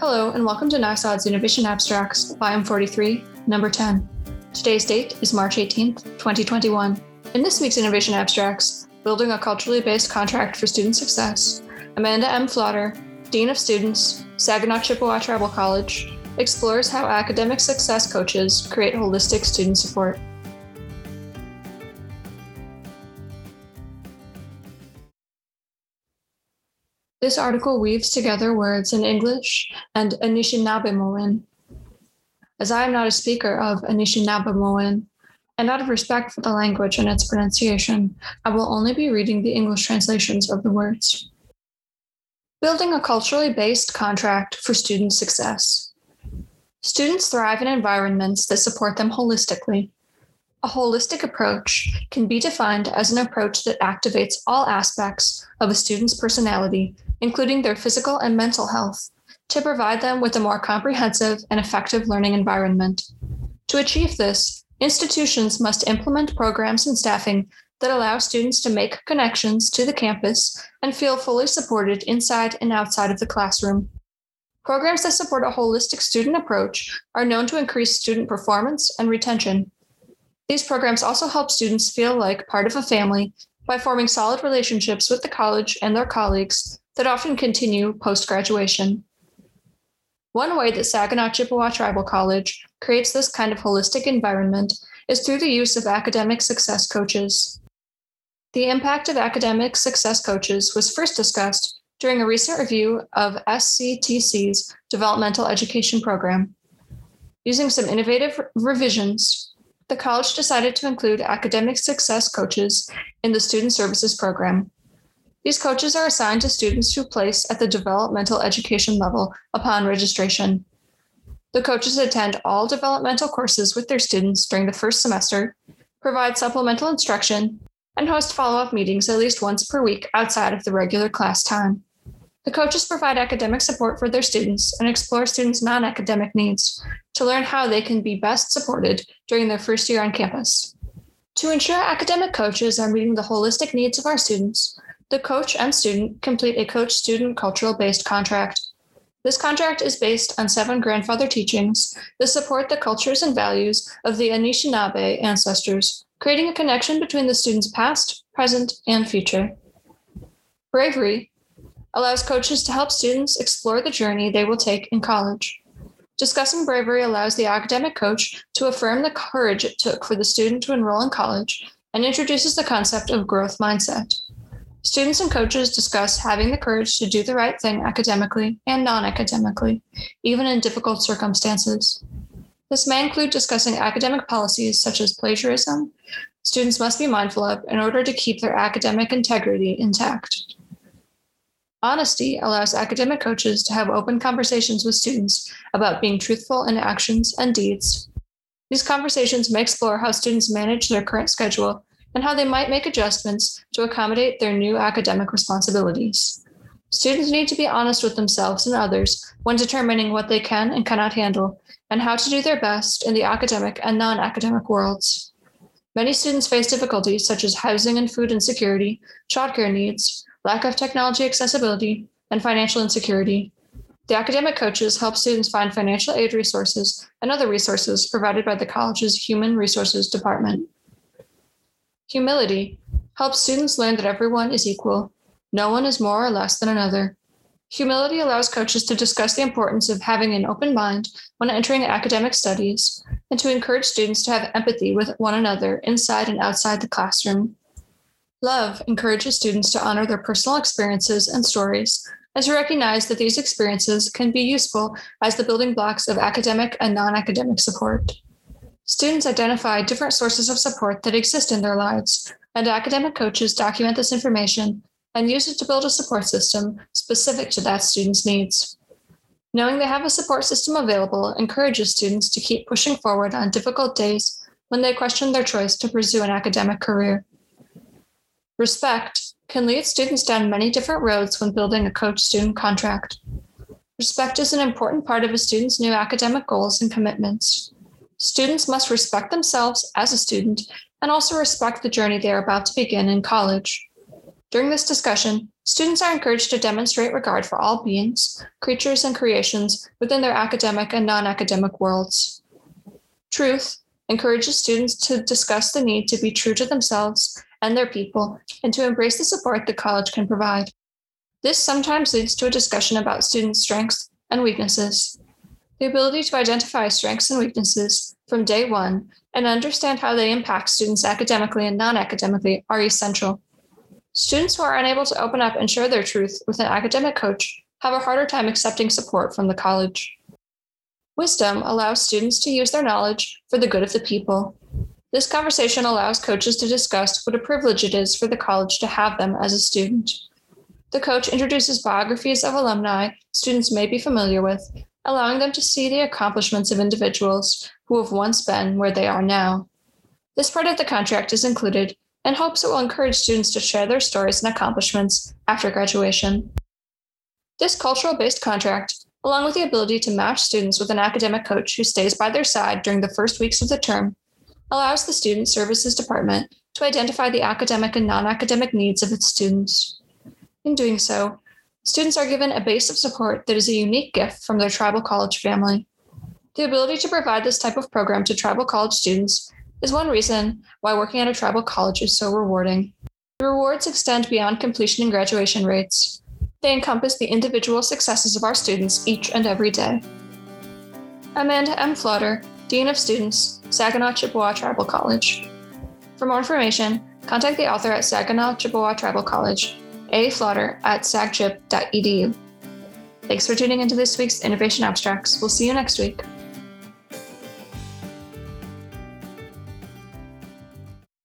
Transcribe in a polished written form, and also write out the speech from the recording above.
Hello, and welcome to NISOD's Innovation Abstracts, Volume 43, Number 10. Today's date is March 18th, 2021. In this week's Innovation Abstracts, Building a Culturally Based Contract for Student Success, Amanda M. Flotter, Dean of Students, Saginaw Chippewa Tribal College, explores how academic success coaches create holistic student support. This article weaves together words in English and Anishinaabemowin. As I am not a speaker of Anishinaabemowin, and out of respect for the language and its pronunciation, I will only be reading the English translations of the words. Building a culturally based contract for student success. Students thrive in environments that support them holistically. A holistic approach can be defined as an approach that activates all aspects of a student's personality, including their physical and mental health, to provide them with a more comprehensive and effective learning environment. To achieve this, institutions must implement programs and staffing that allow students to make connections to the campus and feel fully supported inside and outside of the classroom. Programs that support a holistic student approach are known to increase student performance and retention. These programs also help students feel like part of a family by forming solid relationships with the college and their colleagues that often continue post-graduation. One way that Saginaw Chippewa Tribal College creates this kind of holistic environment is through the use of academic success coaches. The impact of academic success coaches was first discussed during a recent review of SCTC's developmental education program. Using some innovative revisions, the college decided to include academic success coaches in the student services program. These coaches are assigned to students who place at the developmental education level upon registration. The coaches attend all developmental courses with their students during the first semester, provide supplemental instruction, and host follow-up meetings at least once per week outside of the regular class time. The coaches provide academic support for their students and explore students' non-academic needs to learn how they can be best supported during their first year on campus. To ensure academic coaches are meeting the holistic needs of our students, the coach and student complete a coach-student cultural-based contract. This contract is based on 7 grandfather teachings that support the cultures and values of the Anishinaabe ancestors, creating a connection between the student's past, present, and future. Bravery allows coaches to help students explore the journey they will take in college. Discussing bravery allows the academic coach to affirm the courage it took for the student to enroll in college and introduces the concept of growth mindset. Students and coaches discuss having the courage to do the right thing academically and non-academically, even in difficult circumstances. This may include discussing academic policies such as plagiarism students must be mindful of in order to keep their academic integrity intact. Honesty allows academic coaches to have open conversations with students about being truthful in actions and deeds. These conversations may explore how students manage their current schedule and how they might make adjustments to accommodate their new academic responsibilities. Students need to be honest with themselves and others when determining what they can and cannot handle and how to do their best in the academic and non-academic worlds. Many students face difficulties such as housing and food insecurity, childcare needs, lack of technology accessibility, and financial insecurity. The academic coaches help students find financial aid resources and other resources provided by the college's Human Resources Department. Humility helps students learn that everyone is equal. No one is more or less than another. Humility allows coaches to discuss the importance of having an open mind when entering academic studies and to encourage students to have empathy with one another inside and outside the classroom. Love encourages students to honor their personal experiences and stories, as we recognize that these experiences can be useful as the building blocks of academic and non-academic support. Students identify different sources of support that exist in their lives, and academic coaches document this information and use it to build a support system specific to that student's needs. Knowing they have a support system available encourages students to keep pushing forward on difficult days when they question their choice to pursue an academic career. Respect can lead students down many different roads when building a coach-student contract. Respect is an important part of a student's new academic goals and commitments. Students must respect themselves as a student and also respect the journey they are about to begin in college. During this discussion, students are encouraged to demonstrate regard for all beings, creatures, and creations within their academic and non-academic worlds. Truth encourages students to discuss the need to be true to themselves and their people, and to embrace the support the college can provide. This sometimes leads to a discussion about students' strengths and weaknesses. The ability to identify strengths and weaknesses from day one and understand how they impact students academically and non-academically are essential. Students who are unable to open up and share their truth with an academic coach have a harder time accepting support from the college. Wisdom allows students to use their knowledge for the good of the people. This conversation allows coaches to discuss what a privilege it is for the college to have them as a student. The coach introduces biographies of alumni students may be familiar with, allowing them to see the accomplishments of individuals who have once been where they are now. This part of the contract is included in hopes it will encourage students to share their stories and accomplishments after graduation. This cultural-based contract, along with the ability to match students with an academic coach who stays by their side during the first weeks of the term, allows the Student Services Department to identify the academic and non-academic needs of its students. In doing so, students are given a base of support that is a unique gift from their tribal college family. The ability to provide this type of program to tribal college students is one reason why working at a tribal college is so rewarding. The rewards extend beyond completion and graduation rates. They encompass the individual successes of our students each and every day. Amanda M. Flaughter, Dean of Students, Saginaw Chippewa Tribal College. For more information, contact the author at Saginaw Chippewa Tribal College, aflaughter@sagchip.edu. Thanks for tuning into this week's Innovation Abstracts. We'll see you next week.